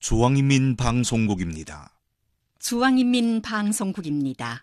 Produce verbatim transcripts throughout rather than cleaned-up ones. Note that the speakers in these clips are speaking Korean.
중앙인민방송국입니다. 중앙인민방송국입니다.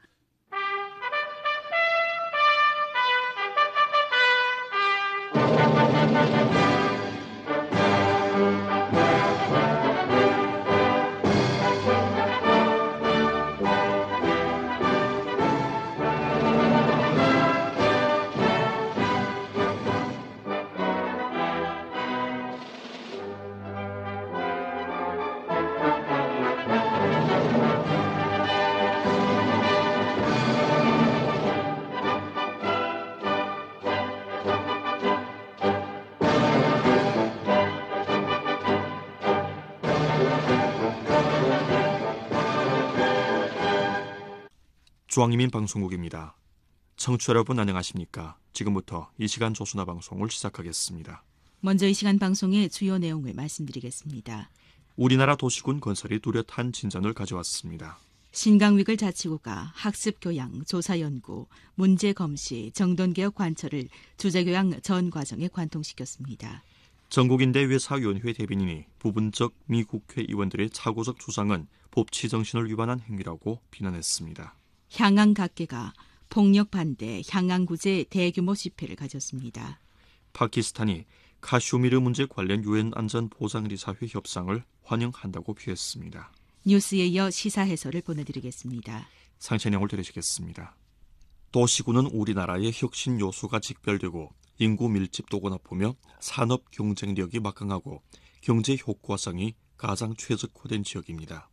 중앙인민방송국입니다. 청취자 여러분 안녕하십니까? 지금부터 이 시간 조선어 방송을 시작하겠습니다. 먼저 이 시간 방송의 주요 내용을 말씀드리겠습니다. 우리나라 도시군 건설이 뚜렷한 진전을 가져왔습니다. 신강위글 자치구가 학습 교양, 조사 연구, 문제 검시, 정돈개혁 관철을 주제교양 전 과정에 관통시켰습니다. 전국인대외사위원회 대변인이 부분적 미 국회의원들의 착오적 주장은 법치 정신을 위반한 행위라고 비난했습니다. 향안 각계가 폭력 반대, 향안 구제 대규모 집회를 가졌습니다. 파키스탄이 카슈미르 문제 관련 유엔 안전보장의사회 협상을 환영한다고 표했습니다. 뉴스에 이어 시사 해설을 보내드리겠습니다. 상세 내용을 들으시겠습니다. 도시군은 우리나라의 혁신 요소가 직결되고 인구 밀집도가 높으며 산업 경쟁력이 막강하고 경제 효과성이 가장 최적화된 지역입니다.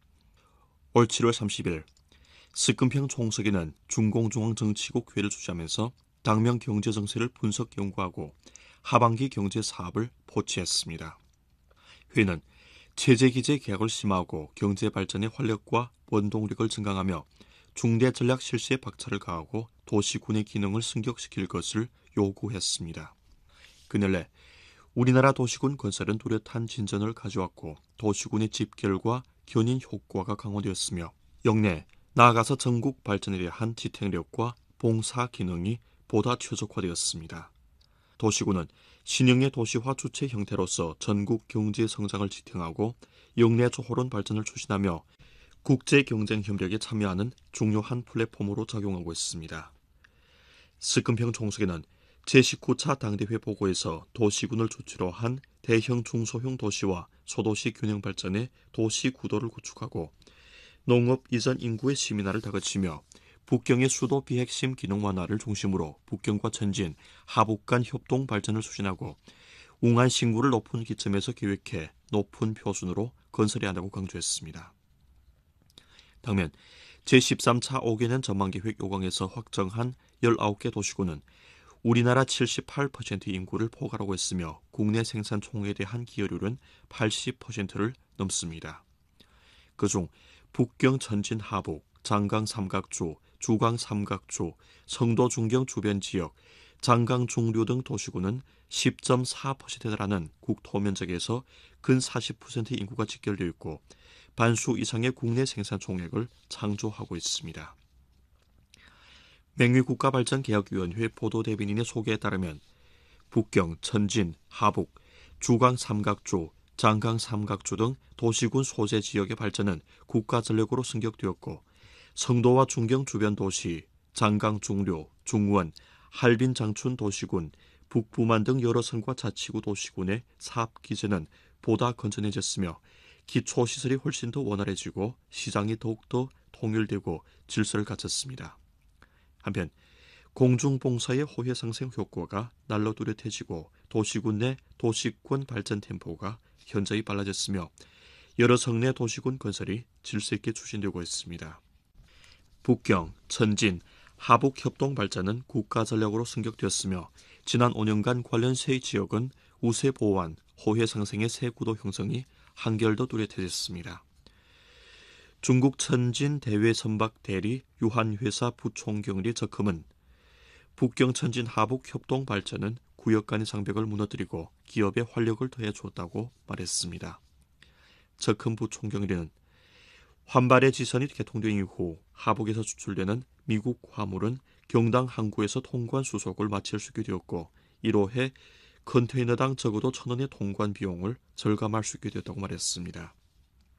올 칠월 삼십일 스금평 총석에는 중공중앙정치국 회를 주재하면서 당면 경제정세를 분석 연구하고 하반기 경제사업을 포치했습니다. 회는 체제기제 개혁을 심화하고 경제발전의 활력과 원동력을 증강하며 중대 전략 실시에 박차를 가하고 도시군의 기능을 승격시킬 것을 요구했습니다. 그날래 우리나라 도시군 건설은 뚜렷한 진전을 가져왔고 도시군의 집결과 견인 효과가 강화되었으며 역내 나아가서 전국 발전에 대한 지탱력과 봉사 기능이 보다 최적화되었습니다. 도시군은 신형의 도시화 주체 형태로서 전국 경제 성장을 지탱하고 역내 조호론 발전을 추진하며 국제 경쟁 협력에 참여하는 중요한 플랫폼으로 작용하고 있습니다. 스금평 총석에는 제십구 차 당대회 보고에서 도시군을 주체로 한 대형 중소형 도시와 소도시 균형 발전의 도시 구도를 구축하고 농업 이전 인구의 시민화를 다그치며 북경의 수도 비핵심 기능 완화를 중심으로 북경과 천진, 하북 간 협동 발전을 추진하고 웅한 신구를 높은 기점에서 계획해 높은 표준으로 건설해야 한다고 강조했습니다. 당면 제십삼 차 오 개년 전망계획 요강에서 확정한 열아홉 개 도시군은 우리나라 칠십팔 퍼센트 인구를 포괄하고 있으며 국내 생산 총액에 대한 기여율은 팔십 퍼센트를 넘습니다. 그중 북경 천진 하북, 장강 삼각주, 주강 삼각주, 성도 중경 주변 지역, 장강 중류 등 도시군은 십 점 사 퍼센트에 달하는 국토 면적에서 근 사십 퍼센트 인구가 직결되어 있고 반수 이상의 국내 생산 총액을 창조하고 있습니다. 맹위국가발전개혁위원회 보도대변인의 소개에 따르면 북경, 천진, 하북, 주강 삼각주, 장강 삼각주 등 도시군 소재 지역의 발전은 국가 전력으로 승격되었고 성도와 중경 주변 도시, 장강 중류, 중원, 할빈 장춘 도시군, 북부만 등 여러 선과 자치구 도시군의 사업 기제는 보다 건전해졌으며 기초시설이 훨씬 더 원활해지고 시장이 더욱더 통일되고 질서를 갖췄습니다. 한편 공중봉사의 호혜 상승 효과가 날로 뚜렷해지고 도시군 내 도시권 발전 템포가 현저히 빨라졌으며 여러 성내 도시군 건설이 질서 있게 추진되고 있습니다. 북경, 천진, 하북 협동 발전은 국가 전략으로 승격되었으며 지난 오 년간 관련 세 지역은 우세 보완, 호혜 상승의 새 구도 형성이 한결 더 뚜렷해졌습니다. 중국 천진 대외 선박 대리 유한회사 부총경리 적금은 북경 천진 하북 협동 발전은 구역 간의 장벽을 무너뜨리고 기업에 활력을 더해 주었다고 말했습니다. 적금 부총경리는 환발의 지선이 개통된 이후 하북에서 수출되는 미국 화물은 경당 항구에서 통관 수속을 마칠 수 있게 되었고 이로 해 컨테이너당 적어도 천 원의 통관 비용을 절감할 수 있게 되었다고 말했습니다.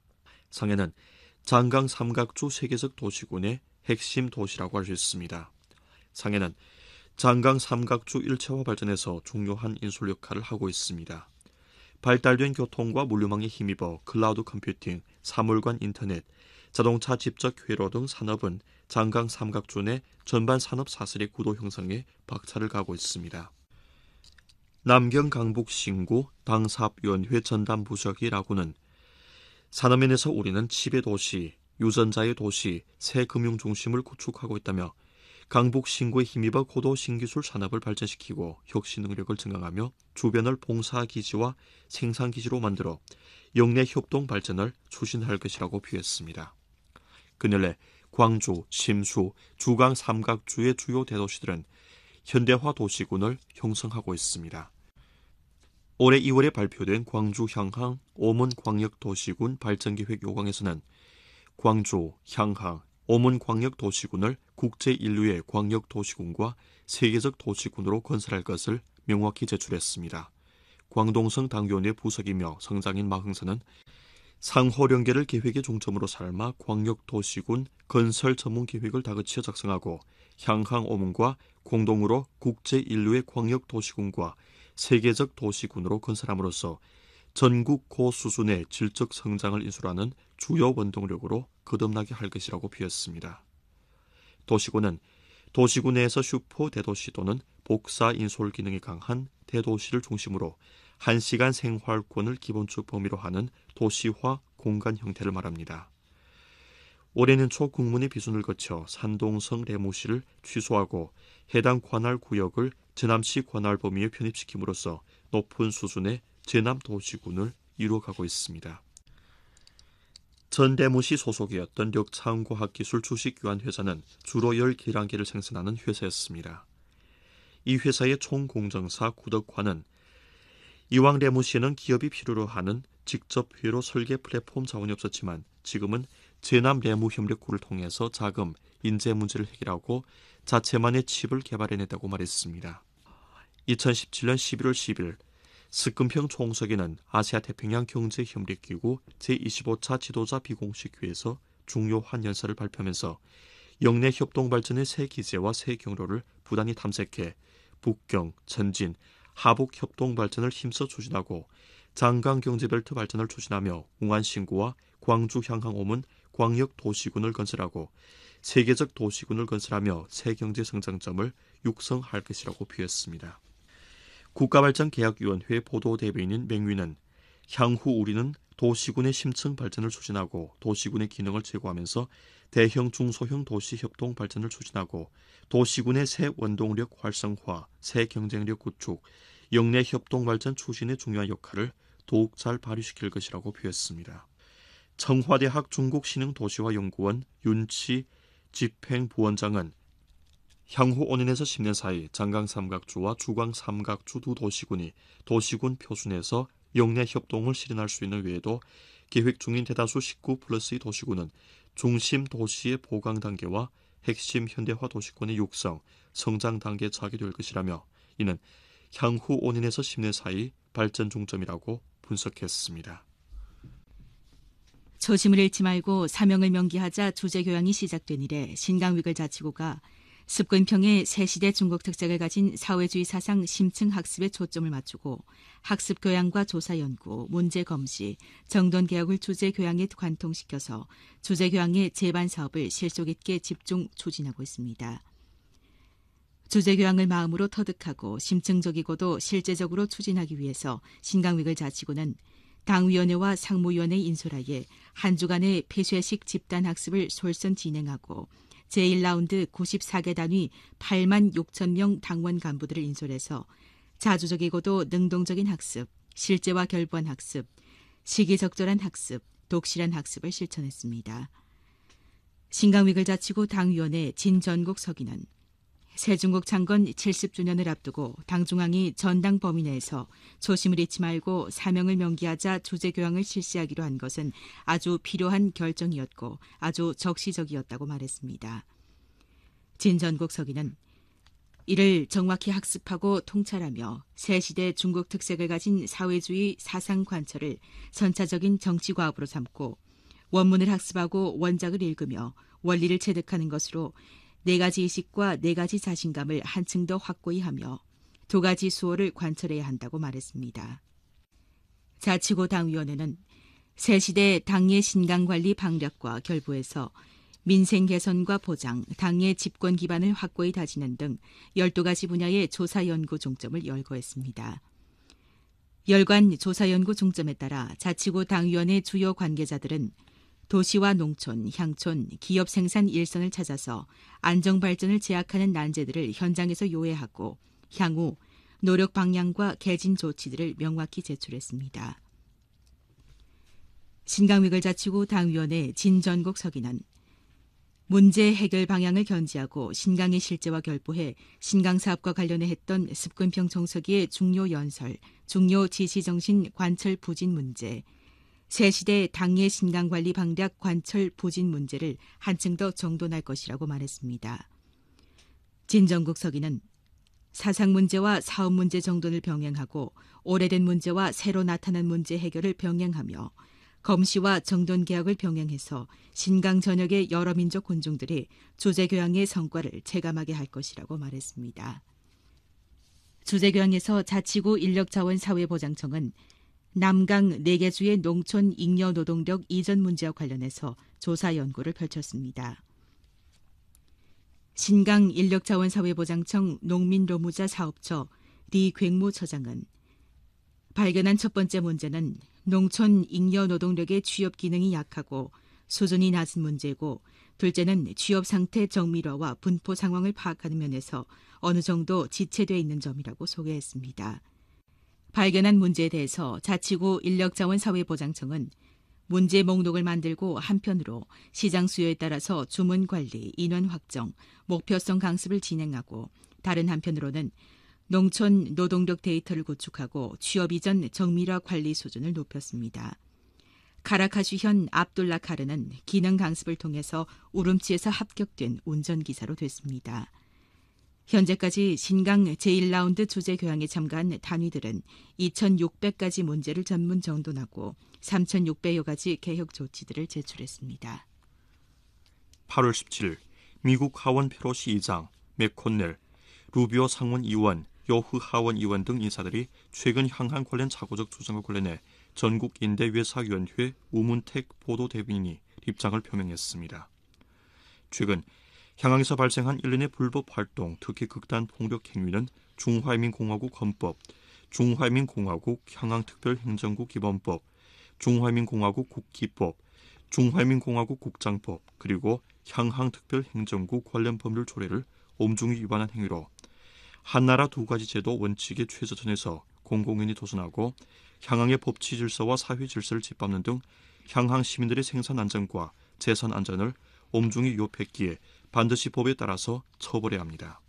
상해는 장강 삼각주 세계적 도시군의 핵심 도시라고 할 수 있습니다. 상해는 장강 삼각주 일체화 발전에서 중요한 인솔 역할을 하고 있습니다. 발달된 교통과 물류망에 힘입어 클라우드 컴퓨팅, 사물관 인터넷, 자동차 집적 회로 등 산업은 장강 삼각주 내 전반 산업 사슬의 구도 형성에 박차를 가하고 있습니다. 남경 강북 신구 당사업위원회 전담 부서기라고는 산업면에서 우리는 칩의 도시, 유전자의 도시, 새 금융 중심을 구축하고 있다며 강북 신구에 힘입어 고도 신기술 산업을 발전시키고 혁신 능력을 증강하며 주변을 봉사기지와 생산기지로 만들어 영내 협동 발전을 추진할 것이라고 표했습니다. 그늘에 광주, 심수, 주강 삼각주의 주요 대도시들은 현대화 도시군을 형성하고 있습니다. 올해 이월에 발표된 광주 향항 오문 광역도시군 발전계획 요강에서는 광주, 향항, 오문 광역도시군을 국제인류의 광역도시군과 세계적 도시군으로 건설할 것을 명확히 제출했습니다. 광동성 당교원의 부석이며 성장인 마흥사는 상호령계를 계획의 중점으로 삼아 광역도시군 건설 전문 계획을 다그치어 작성하고 향항 오문과 공동으로 국제인류의 광역도시군과 세계적 도시군으로 건설함으로써 전국 고수준의 질적 성장을 인솔하는 주요 원동력으로 거듭나게 할 것이라고 비었습니다. 도시군은 도시군 내에서 슈퍼 대도시 또는 복사 인솔 기능이 강한 대도시를 중심으로 한시간 생활권을 기본적 범위로 하는 도시화 공간 형태를 말합니다. 올해는 초 국문의 비준을 거쳐 산동성 레무시를 취소하고 해당 관할 구역을 제남시 관할 범위에 편입시킴으로써 높은 수준의 제남 도시군을 이루어가고 있습니다. 전대무시 소속이었던 력창과학기술 주식교환회사는 주로 열 계량기를 생산하는 회사였습니다. 이 회사의 총공정사 구덕화는 이왕 레무시에는 기업이 필요로 하는 직접 회로 설계 플랫폼 자원이 없었지만 지금은 제남 레무협력구를 통해서 자금, 인재 문제를 해결하고 자체만의 칩을 개발해냈다고 말했습니다. 이천십칠년 십일월 십일 스금평 총석에는 아시아 태평양 경제협력기구 제이십오차 지도자 비공식회에서 중요한 연설을 발표하면서 영내 협동 발전의 새 기제와 새 경로를 부단히 탐색해 북경, 전진, 하북 협동 발전을 힘써 추진하고 장강 경제벨트 발전을 추진하며 웅안 신구와 광주 향항 오문 광역 도시군을 건설하고 세계적 도시군을 건설하며 새 경제 성장점을 육성할 것이라고 표했습니다. 국가발전계약위원회 보도대변인 맹위는 향후 우리는 도시군의 심층 발전을 추진하고 도시군의 기능을 제고하면서 대형 중소형 도시 협동 발전을 추진하고 도시군의 새 원동력 활성화, 새 경쟁력 구축, 영내 협동 발전 추진의 중요한 역할을 더욱 잘 발휘시킬 것이라고 표했습니다. 청와대학 중국신흥도시화연구원 윤치 집행부원장은 향후 오 년에서 십 년 사이 장강 삼각주와 주광 삼각주 두 도시군이 도시군 표준에서 영내 협동을 실현할 수 있는 외에도 계획 중인 대다수 십구 플러스 이 도시군은 중심 도시의 보강 단계와 핵심 현대화 도시권의 육성, 성장 단계에 처하게 될 것이라며 이는 향후 오 년에서 십 년 사이 발전 중점이라고 분석했습니다. 초심을 잃지 말고 사명을 명기하자 주제교양이 시작된 이래 신강위글 자치구가 습근평의 새시대 중국 특색을 가진 사회주의 사상 심층 학습에 초점을 맞추고 학습교양과 조사연구, 문제검시, 정돈개혁을 주제교양에 관통시켜서 주제교양의 제반 사업을 실속 있게 집중 추진하고 있습니다. 주제교양을 마음으로 터득하고 심층적이고도 실제적으로 추진하기 위해서 신강위글 자치구는 당위원회와 상무위원회 인솔하에 한 주간의 폐쇄식 집단학습을 솔선 진행하고 제일 라운드 구십사 개 단위 팔만 육천 명 당원 간부들을 인솔해서 자주적이고도 능동적인 학습, 실제와 결부한 학습, 시기적절한 학습, 독실한 학습을 실천했습니다. 신강위글 자치구 당위원회 진전국 서기는 새중국 창건 칠십 주년을 앞두고 당중앙이 전당 범위 내에서 초심을 잃지 말고 사명을 명기하자 주제교양을 실시하기로 한 것은 아주 필요한 결정이었고 아주 적시적이었다고 말했습니다. 진전국 서기는 이를 정확히 학습하고 통찰하며 새 시대 중국 특색을 가진 사회주의 사상 관철을 선차적인 정치과업으로 삼고 원문을 학습하고 원작을 읽으며 원리를 체득하는 것으로 네 가지 의식과 네 가지 자신감을 한층 더 확고히 하며 두 가지 수호를 관철해야 한다고 말했습니다. 자치구 당위원회는 새 시대 당의 신강관리 방략과 결부해서 민생 개선과 보장, 당의 집권 기반을 확고히 다지는 등 열두 가지 분야의 조사 연구 중점을 열거했습니다. 열관 조사 연구 중점에 따라 자치구 당위원회 주요 관계자들은 도시와 농촌, 향촌, 기업 생산 일선을 찾아서 안정 발전을 제약하는 난제들을 현장에서 요해하고 향후 노력 방향과 개진 조치들을 명확히 제출했습니다. 신강위글자치구 당위원회 진전국 서기는 문제 해결 방향을 견지하고 신강의 실제와 결부해 신강 사업과 관련해 했던 습근평 정서기의 중요 연설, 중요 지시정신 관철 부진 문제, 새시대 당의 신강관리 방략 관철 부진 문제를 한층 더 정돈할 것이라고 말했습니다. 진정국 서기는 사상 문제와 사업 문제 정돈을 병행하고 오래된 문제와 새로 나타난 문제 해결을 병행하며 검시와 정돈 개혁을 병행해서 신강 전역의 여러 민족 군중들이 주제교양의 성과를 체감하게 할 것이라고 말했습니다. 주제교양에서 자치구 인력자원사회보장청은 남강 네 개 주의 농촌 잉여 노동력 이전 문제와 관련해서 조사 연구를 펼쳤습니다. 신강 인력자원사회보장청 농민노무자 사업처 리 괭무 처장은 발견한 첫 번째 문제는 농촌 잉여 노동력의 취업 기능이 약하고 수준이 낮은 문제고, 둘째는 취업 상태 정밀화와 분포 상황을 파악하는 면에서 어느 정도 지체되어 있는 점이라고 소개했습니다. 발견한 문제에 대해서 자치구 인력자원사회보장청은 문제 목록을 만들고 한편으로 시장 수요에 따라서 주문 관리, 인원 확정, 목표성 강습을 진행하고, 다른 한편으로는 농촌 노동력 데이터를 구축하고 취업 이전 정밀화 관리 수준을 높였습니다. 카라카슈현 압둘라 카르는 기능 강습을 통해서 우름치에서 합격된 운전기사로 됐습니다. 현재까지 신강 제일 라운드 주제교양에 참가한 단위들은 이천육백 가지 문제를 전문 정돈하고 삼천육백여 가지 개혁 조치들을 제출했습니다. 팔월 십칠일 미국 하원 페로시 의장, 맥코넬, 루비오 상원 의원, 요흐 하원 의원 등 인사들이 최근 향한 관련 착오적 주장과 관련해 전국인대외사위원회 우문택 보도대변인이 입장을 표명했습니다. 최근 향항에서 발생한 일련의 불법 활동, 특히 극단 폭력 행위는 중화인민공화국 헌법, 중화인민공화국 향항특별행정구 기본법, 중화인민공화국 국기법, 중화인민공화국 국장법, 그리고 향항특별행정구 관련 법률 조례를 엄중히 위반한 행위로 한나라 두 가지 제도 원칙의 최저선에서 공공연히 도전하고 향항의 법치 질서와 사회 질서를 짓밟는 등 향항 시민들의 생산 안전과 재산 안전을 엄중히 위협했기에 반드시 법에 따라서 처벌해야 합니다.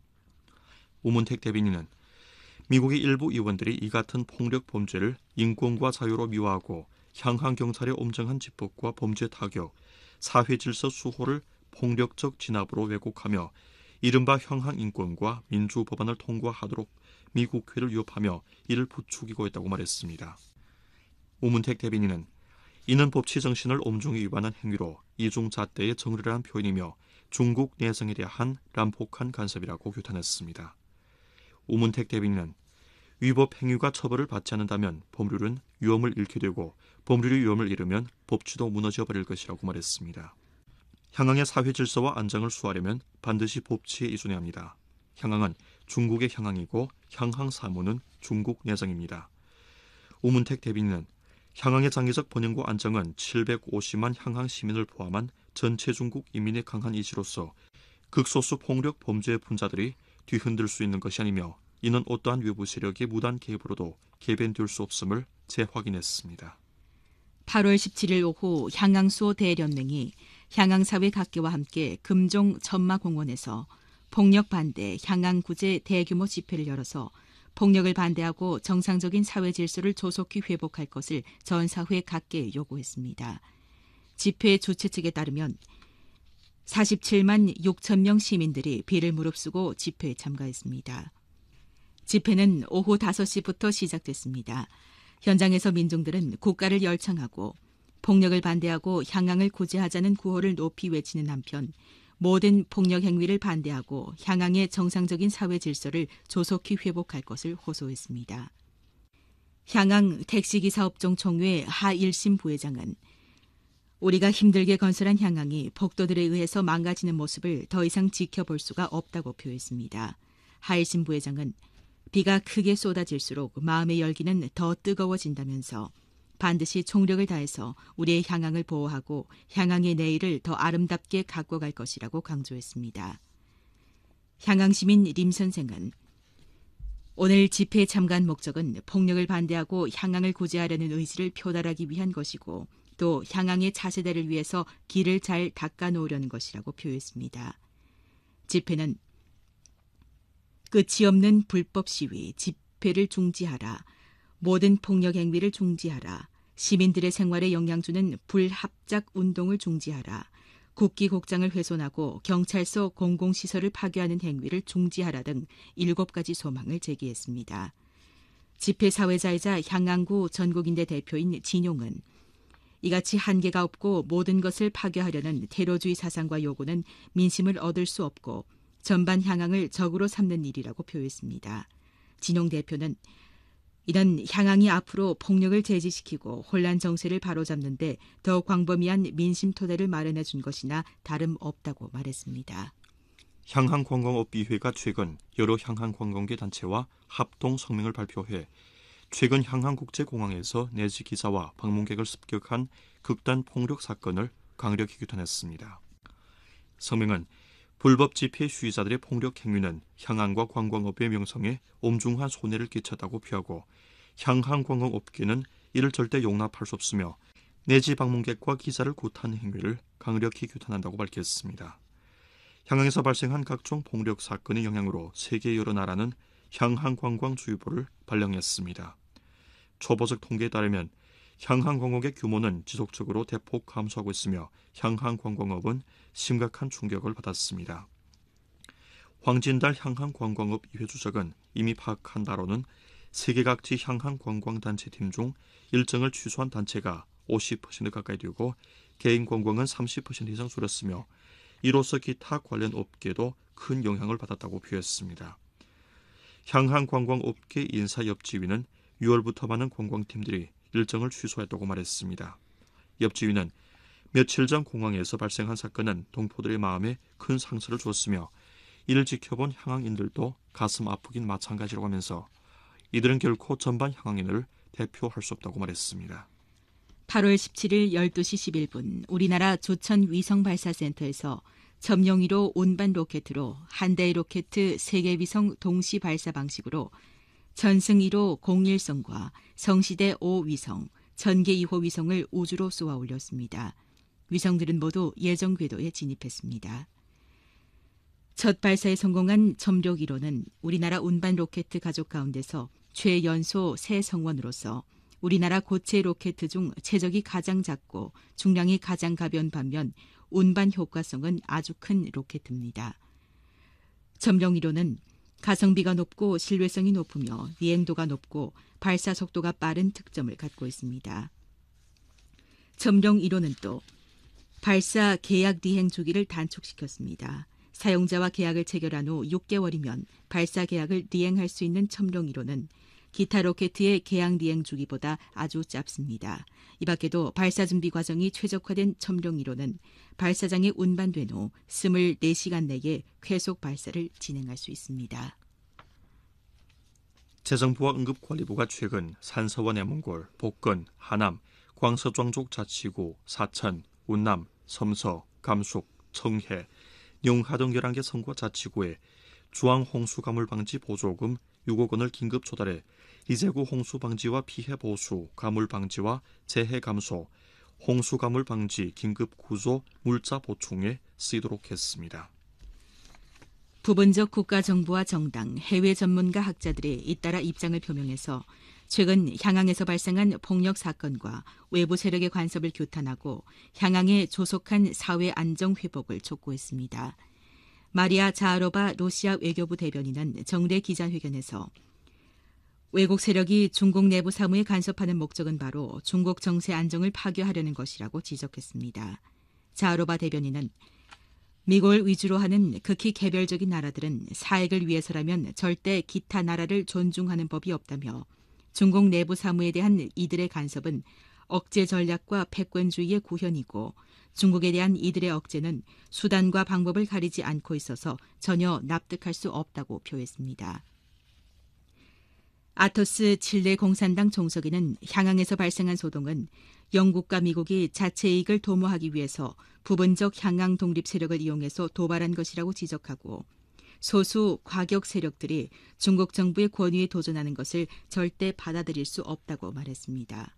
우문택 대변인은 미국의 일부 의원들이 이 같은 폭력 범죄를 인권과 자유로 미화하고 향항 경찰의 엄정한 집법과 범죄 타격, 사회 질서 수호를 폭력적 진압으로 왜곡하며 이른바 향항 인권과 민주 법안을 통과하도록 미국 국회를 위협하며 이를 부추기고 있다고 말했습니다. 우문택 대변인은 이는 법치 정신을 엄중히 위반한 행위로 이중잣대의 정례라는 표현이며 중국 내정에 대한 난폭한 간섭이라고 규탄했습니다. 우문택 대변인은 위법 행위가 처벌을 받지 않는다면 법률은 위험을 잃게 되고 법률이 위험을 잃으면 법치도 무너져버릴 것이라고 말했습니다. 향항의 사회 질서와 안정을 수호하려면 반드시 법치에 의존해야 합니다. 향항은 중국의 향항이고 향항 사무는 중국 내정입니다. 우문택 대변인은 향항의 장기적 번영과 안정은 칠백오십만 향항 시민을 포함한 전체 중국 인민의 강한 의지로서 극소수 폭력 범죄 분자들이 뒤흔들 수 있는 것이 아니며 이는 어떠한 외부 세력의 무단 개입으로도 개변될 수 없음을 재확인했습니다. 팔월 십칠일 오후 향항수호 대연맹이 향항사회 각계와 함께 금종 천마공원에서 폭력 반대 향항구제 대규모 집회를 열어서 폭력을 반대하고 정상적인 사회 질서를 조속히 회복할 것을 전 사회 각계에 요구했습니다. 집회 주최 측에 따르면 사십칠만 육천 명 시민들이 비를 무릅쓰고 집회에 참가했습니다. 집회는 오후 다섯 시부터 시작됐습니다. 현장에서 민중들은 국가를 열창하고 폭력을 반대하고 향항을 구제하자는 구호를 높이 외치는 한편 모든 폭력 행위를 반대하고 향항의 정상적인 사회 질서를 조속히 회복할 것을 호소했습니다. 향항 택시기사업종 총회 하일심 부회장은 우리가 힘들게 건설한 향항이 폭도들에 의해서 망가지는 모습을 더 이상 지켜볼 수가 없다고 표했습니다. 하일심 부회장은 비가 크게 쏟아질수록 마음의 열기는 더 뜨거워진다면서 반드시 총력을 다해서 우리의 향항을 보호하고 향항의 내일을 더 아름답게 갖고 갈 것이라고 강조했습니다. 향항 시민 림 선생은 오늘 집회에 참가한 목적은 폭력을 반대하고 향항을 구제하려는 의지를 표달하기 위한 것이고 또 향항의 차세대를 위해서 길을 잘 닦아놓으려는 것이라고 표했습니다. 집회는 끝이 없는 불법 시위, 집회를 중지하라, 모든 폭력 행위를 중지하라, 시민들의 생활에 영향 주는 불합작 운동을 중지하라, 국기곡장을 훼손하고 경찰서 공공시설을 파괴하는 행위를 중지하라 등 일곱 가지 소망을 제기했습니다. 집회 사회자이자 향항구 전국인대 대표인 진용은 이같이 한계가 없고 모든 것을 파괴하려는 테러주의 사상과 요구는 민심을 얻을 수 없고 전반 향항을 적으로 삼는 일이라고 표했습니다. 진용 대표는 이런 향항이 앞으로 폭력을 제지시키고 혼란 정세를 바로잡는 데 더 광범위한 민심 토대를 마련해 준 것이나 다름없다고 말했습니다. 향항관광업비회가 최근 여러 향항관광계 단체와 합동 성명을 발표해 최근 향항국제공항에서 내지 기사와 방문객을 습격한 극단 폭력 사건을 강력히 규탄했습니다. 성명은 불법 집회 시위자들의 폭력 행위는 향항과 관광업의 명성에 엄중한 손해를 끼쳤다고 표하고 향항관광업계는 이를 절대 용납할 수 없으며 내지 방문객과 기사를 구타하는 행위를 강력히 규탄한다고 밝혔습니다. 향항에서 발생한 각종 폭력 사건의 영향으로 세계 여러 나라는 향항관광주의보를 발령했습니다. 초보적 통계에 따르면 향항관광의 규모는 지속적으로 대폭 감소하고 있으며 향항관광업은 심각한 충격을 받았습니다. 황진달 향항관광업 이회 주석은 이미 파악한 바로는 세계 각지 향항관광단체팀 중 일정을 취소한 단체가 오십 퍼센트 가까이 되고 개인 관광은 삼십 퍼센트 이상 줄었으며 이로써 기타 관련 업계도 큰 영향을 받았다고 표했습니다. 향항관광업계 인사협지위는 유월부터 많은 관광팀들이 일정을 취소했다고 말했습니다. 옆지위는 며칠 전 공항에서 발생한 사건은 동포들의 마음에 큰 상처를 주었으며 이를 지켜본 향항인들도 가슴 아프긴 마찬가지라고 하면서 이들은 결코 전반 향항인을 대표할 수 없다고 말했습니다. 팔월 십칠일 열두 시 십일 분 우리나라 조천 위성발사센터에서 점용이로 운반 로켓으로 한 대의 로켓 세 개 위성 동시 발사 방식으로 전승 일 호 공일성과 성시대 오 위성, 전계 이 호 위성을 우주로 쏘아 올렸습니다. 위성들은 모두 예정 궤도에 진입했습니다. 첫 발사에 성공한 점력 일 호는 우리나라 운반 로켓 가족 가운데서 최연소 새 성원으로서 우리나라 고체 로켓 중 체적이 가장 작고 중량이 가장 가벼운 반면 운반 효과성은 아주 큰 로켓입니다. 점령 일 호는 가성비가 높고 신뢰성이 높으며 비행도가 높고 발사 속도가 빠른 특점을 갖고 있습니다. 점령 일 호는 또 발사 계약 리행 주기를 단축시켰습니다. 사용자와 계약을 체결한 후 육 개월이면 발사 계약을 리행할 수 있는 점령 일 호는 기타 로켓의 계약 리행 주기보다 아주 짧습니다. 이 밖에도 발사 준비 과정이 최적화된 점령 일 호는 발사장에 운반된 후 이십사 시간 내에 쾌속 발사를 진행할 수 있습니다. 재정부와 응급관리부가 최근 산서와 내몽골, 복근, 하남, 광서庄족 자치구, 사천, 운남, 섬서, 감숙, 청해, 영하 등 열한 개 성과 자치구에 주황 홍수 가물 방지 보조금 육억 원을 긴급 조달해 이재구 홍수 방지와 피해 보수, 가물 방지와 재해 감소, 홍수 가물 방지 긴급 구조 물자 보충에 쓰이도록 했습니다. 부분적 국가 정부와 정당, 해외 전문가 학자들이 잇따라 입장을 표명해서 최근 향항에서 발생한 폭력 사건과 외부 세력의 간섭을 규탄하고 향항의 조속한 사회 안정 회복을 촉구했습니다. 마리아 자하로바 러시아 외교부 대변인은 정례 기자회견에서 외국 세력이 중국 내부 사무에 간섭하는 목적은 바로 중국 정세 안정을 파괴하려는 것이라고 지적했습니다. 자하로바 대변인은 미국을 위주로 하는 극히 개별적인 나라들은 사익을 위해서라면 절대 기타 나라를 존중하는 법이 없다며 중국 내부 사무에 대한 이들의 간섭은 억제 전략과 패권주의의 구현이고 중국에 대한 이들의 억제는 수단과 방법을 가리지 않고 있어서 전혀 납득할 수 없다고 표했습니다. 아토스 칠레 공산당 총서기는 향항에서 발생한 소동은 영국과 미국이 자체 이익을 도모하기 위해서 부분적 향항 독립 세력을 이용해서 도발한 것이라고 지적하고 소수 과격 세력들이 중국 정부의 권위에 도전하는 것을 절대 받아들일 수 없다고 말했습니다.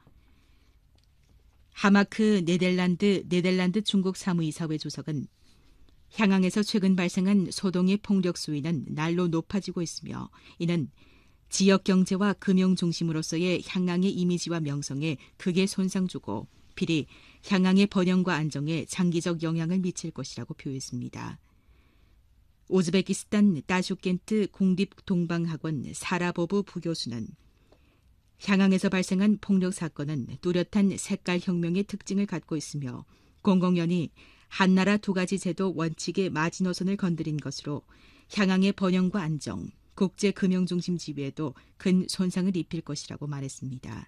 하마크 네덜란드 네덜란드 중국 사무이사회 조석은 향항에서 최근 발생한 소동의 폭력 수위는 날로 높아지고 있으며 이는 지역 경제와 금융 중심으로서의 향항의 이미지와 명성에 크게 손상 주고 필히 향항의 번영과 안정에 장기적 영향을 미칠 것이라고 표했습니다. 우즈베키스탄 따슈켄트 공립동방학원 사라보브 부교수는 향항에서 발생한 폭력 사건은 뚜렷한 색깔 혁명의 특징을 갖고 있으며 공공연히 한나라 두 가지 제도 원칙의 마지노선을 건드린 것으로 향항의 번영과 안정, 국제 금융 중심 지위에도 큰 손상을 입힐 것이라고 말했습니다.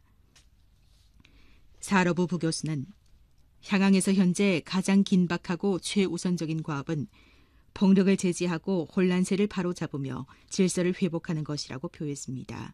사러부 부교수는 향항에서 현재 가장 긴박하고 최우선적인 과업은 폭력을 제지하고 혼란세를 바로잡으며 질서를 회복하는 것이라고 표했습니다.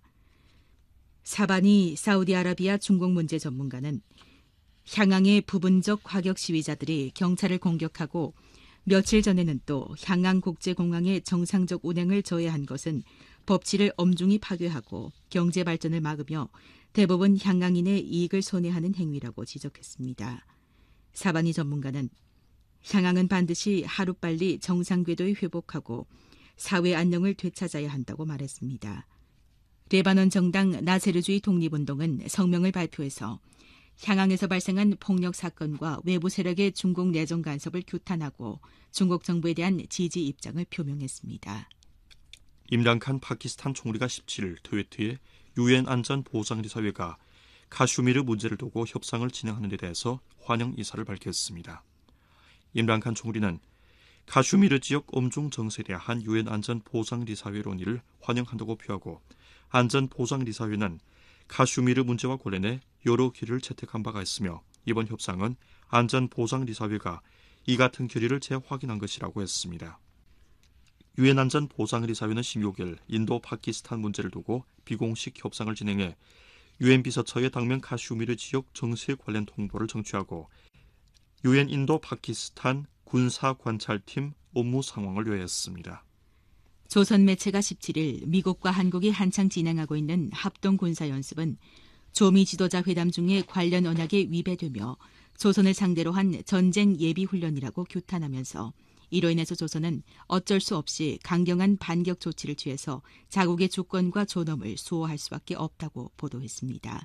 사바니 사우디아라비아 중국 문제 전문가는 향항의 부분적 과격 시위자들이 경찰을 공격하고 며칠 전에는 또 향항국제공항의 정상적 운행을 저해한 것은 법치를 엄중히 파괴하고 경제 발전을 막으며 대부분 향항인의 이익을 손해하는 행위라고 지적했습니다. 사바니 전문가는 향항은 반드시 하루빨리 정상 궤도에 회복하고 사회 안녕을 되찾아야 한다고 말했습니다. 레바논 정당 나세르주의 독립운동은 성명을 발표해서 향항에서 발생한 폭력 사건과 외부 세력의 중국 내정 간섭을 규탄하고 중국 정부에 대한 지지 입장을 표명했습니다. 임란칸 파키스탄 총리가 십칠일 트위터에 유엔 안전보장이사회가 카슈미르 문제를 두고 협상을 진행하는 데 대해서 환영 의사를 밝혔습니다. 임란칸 총리는 카슈미르 지역 엄중 정세에 대한 유엔 안전보장이사회 논의를 환영한다고 표하고 안전보장이사회는 카슈미르 문제와 관련해 여러 길을 채택한 바가 있으며 이번 협상은 안전보장이사회가 이 같은 결의를 재확인한 것이라고 했습니다. 유엔 안전보장이사회는 십육일 인도 파키스탄 문제를 두고 비공식 협상을 진행해 유엔 비서처에 당면 카슈미르 지역 정세 관련 통보를 정취하고 유엔 인도 파키스탄 군사관찰팀 업무 상황을 요했습니다. 조선 매체가 십칠일 미국과 한국이 한창 진행하고 있는 합동군사연습은 조미 지도자 회담 중에 관련 언약에 위배되며 조선을 상대로 한 전쟁 예비훈련이라고 규탄하면서 이로 인해서 조선은 어쩔 수 없이 강경한 반격 조치를 취해서 자국의 주권과 존엄을 수호할 수밖에 없다고 보도했습니다.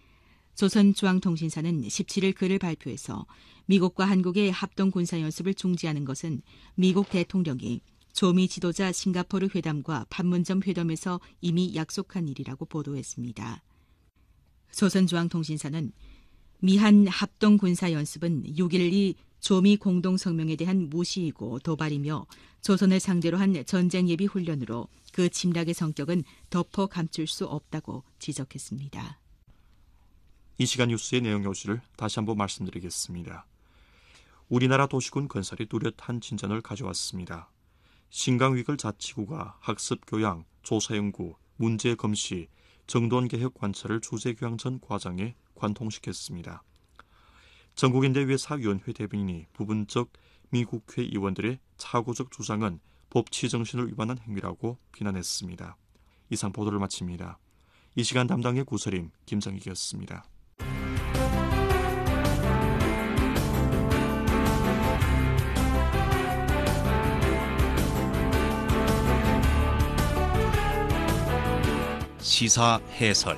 조선중앙통신사는 십칠일 글을 발표해서 미국과 한국의 합동군사연습을 중지하는 것은 미국 대통령이 조미 지도자 싱가포르 회담과 판문점 회담에서 이미 약속한 일이라고 보도했습니다. 조선중앙통신사는 미한 합동군사연습은 육일이 조미 공동성명에 대한 무시이고 도발이며 조선을 상대로 한 전쟁 예비 훈련으로 그 침략의 성격은 덮어 감출 수 없다고 지적했습니다. 이 시간 뉴스의 내용 요지를 다시 한번 말씀드리겠습니다. 우리나라 도시군 건설이 뚜렷한 진전을 가져왔습니다. 신강위글 자치구가 학습교양, 조사연구, 문제검시, 정돈개혁 관찰을 주재교양 전 과장에 관통시켰습니다. 전국인대외사위원회 대변인이 부분적 미국회 의원들의 착오적 주장은 법치 정신을 위반한 행위라고 비난했습니다. 이상 보도를 마칩니다. 이 시간 담당의 구서림 김정익이었습니다. 시사 해설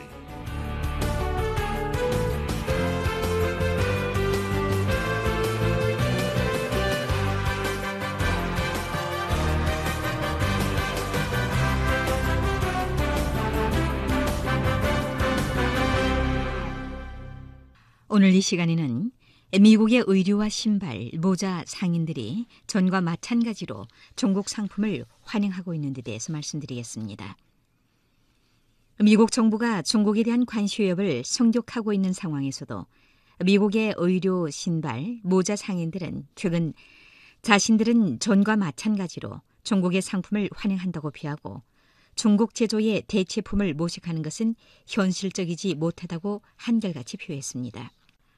오늘 이 시간에는 미국의 의류와 신발, 모자 상인들이 전과 마찬가지로 중국 상품을 환영하고 있는 데 대해서 말씀드리겠습니다. 미국 정부가 중국에 대한 관시 위협을 성격하고 있는 상황에서도 미국의 의류, 신발, 모자 상인들은 최근 자신들은 전과 마찬가지로 중국의 상품을 환영한다고 비하고 중국 제조의 대체품을 모색하는 것은 현실적이지 못하다고 한결같이 표했습니다.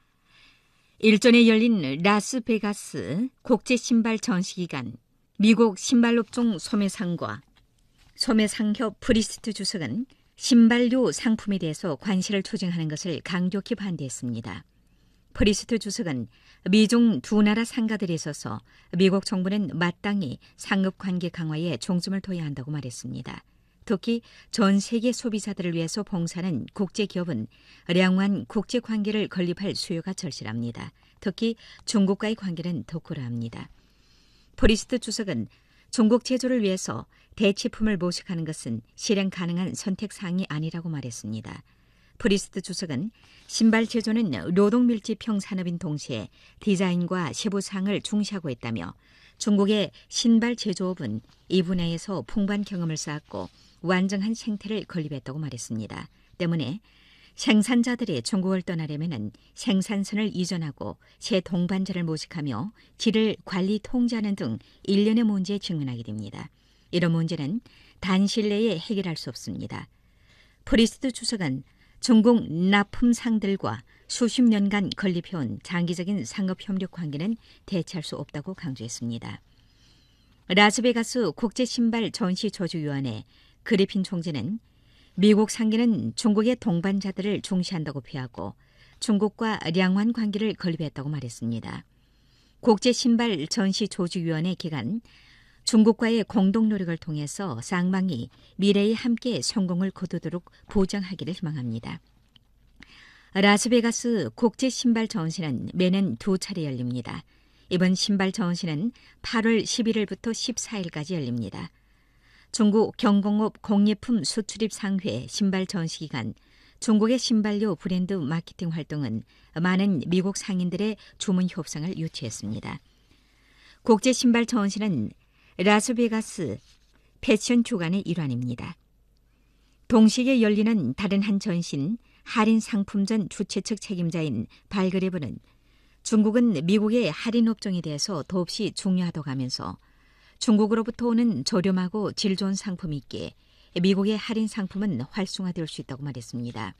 일전에 열린 라스베가스 국제신발 전시기간 미국 신발업종 소매상과 소매상협 프리스트 주석은 신발류 상품에 대해서 관시를 투쟁하는 것을 강력히 반대했습니다. 프리스트 주석은 미중 두 나라 상가들에 있어서 미국 정부는 마땅히 상업관계 강화에 중점을 둬야 한다고 말했습니다. 특히 전 세계 소비자들을 위해서 봉사하는 국제기업은 량호한 국제관계를 건립할 수요가 절실합니다. 특히 중국과의 관계는 더 고라합니다. 프리스트 주석은 중국 제조를 위해서 대체품을 모색하는 것은 실행 가능한 선택사항이 아니라고 말했습니다. 프리스트 주석은 신발 제조는 노동밀집형 산업인 동시에 디자인과 세부사항을 중시하고 있다며 중국의 신발 제조업은 이 분야에서 풍부한 경험을 쌓았고 완전한 생태를 건립했다고 말했습니다. 때문에 생산자들이 중국을 떠나려면 생산선을 이전하고 새 동반자를 모집하며 질을 관리 통제하는 등 일련의 문제에 직면하게 됩니다. 이런 문제는 단실 내에 해결할 수 없습니다. 프리스트 주석은 중국 납품상들과 수십 년간 건립해온 장기적인 상업협력 관계는 대체할 수 없다고 강조했습니다. 라스베가스 국제신발 전시조주위원회 그리핀 총재는 미국 상계는 중국의 동반자들을 중시한다고 비하고 중국과 량호한 관계를 건립했다고 말했습니다. 국제신발 전시조주위원회 기간 중국과의 공동 노력을 통해서 쌍방이 미래에 함께 성공을 거두도록 보장하기를 희망합니다. 라스베가스 국제신발 전시는 매년 두 차례 열립니다. 이번 신발 전시는 팔월 십일일부터 십사일까지 열립니다. 중국 경공업 공예품 수출입 상회 신발 전시 기간 중국의 신발료 브랜드 마케팅 활동은 많은 미국 상인들의 주문 협상을 유치했습니다. 국제 신발 전시는 라스베가스 패션 주간의 일환입니다. 동시에 열리는 다른 한 전신 할인 상품전 주최 측 책임자인 발그레브는 중국은 미국의 할인 업종에 대해서 더없이 중요하다고 하면서 중국으로부터 오는 저렴하고 질 좋은 상품이 있기에 미국의 할인 상품은 활성화될 수 있다고 말했습니다.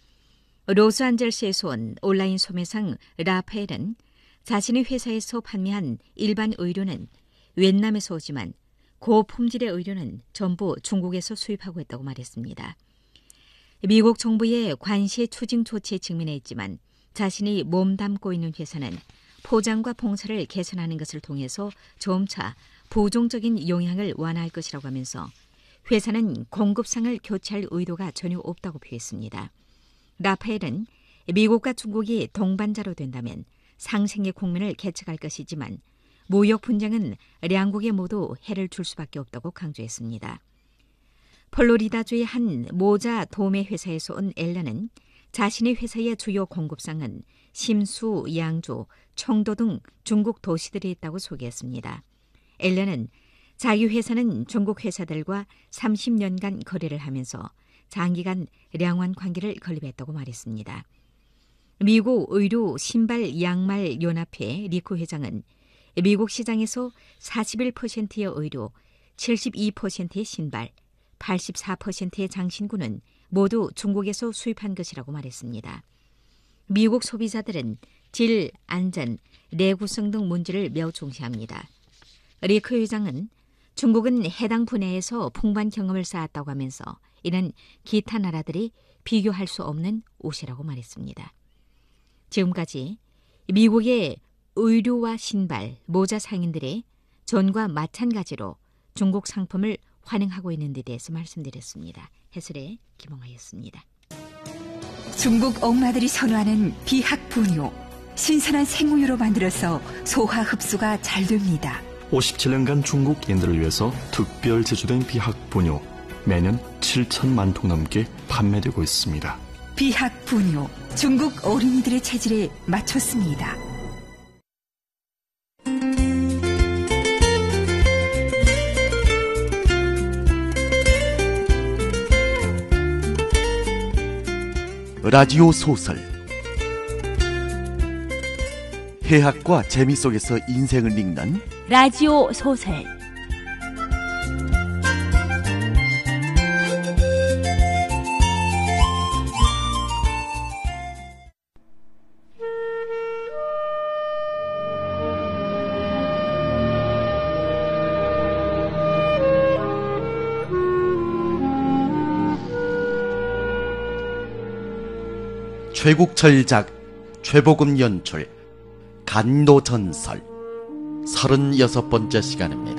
로스안젤스에서 온 온라인 소매상 라파엘은 자신의 회사에서 판매한 일반 의류는 웬남에서 오지만 고품질의 의류는 전부 중국에서 수입하고 있다고 말했습니다. 미국 정부의 관시 추징 조치에 직면해 있지만 자신이 몸담고 있는 회사는 포장과 봉사를 개선하는 것을 통해서 점차 부정적인 영향을 완화할 것이라고 하면서 회사는 공급상을 교체할 의도가 전혀 없다고 표했습니다. 라파엘은 미국과 중국이 동반자로 된다면 상생의 국면을 개척할 것이지만 무역 분쟁은 양국에 모두 해를 줄 수밖에 없다고 강조했습니다. 플로리다주의 한 모자 도매 회사에서 온 앨런은 자신의 회사의 주요 공급상은 심수, 양주, 청도 등 중국 도시들이 있다고 소개했습니다. 앨런은 자기 회사는 중국 회사들과 삼십 년간 거래를 하면서 장기간 량호한 관계를 건립했다고 말했습니다. 미국 의류 신발 양말 연합회 리쿠 회장은 미국 시장에서 사십일 퍼센트의 의류, 칠십이 퍼센트의 신발, 팔십사 퍼센트의 장신구는 모두 중국에서 수입한 것이라고 말했습니다. 미국 소비자들은 질, 안전, 내구성 등 문제를 매우 중시합니다. 리크 회장은 중국은 해당 분야에서 풍부한 경험을 쌓았다고 하면서 이는 기타 나라들이 비교할 수 없는 옷이라고 말했습니다. 지금까지 미국의 의류와 신발, 모자 상인들이 전과 마찬가지로 중국 상품을 환영하고 있는 데 대해서 말씀드렸습니다. 해설의 김홍하였습니다. 중국 엄마들이 선호하는 비학 분유. 신선한 생우유로 만들어서 소화 흡수가 잘 됩니다. 오십칠 년간 중국인들을 위해서 특별 제조된 비학 분유 매년 칠천만 통 넘게 판매되고 있습니다. 비학 분요, 중국 어린이들의 체질에 맞췄습니다. 라디오 소설 해학과 재미 속에서 인생을 읽는 라디오 소설 최국철작, 최복음 연출, 간도전설 서른여섯 번째 시간입니다.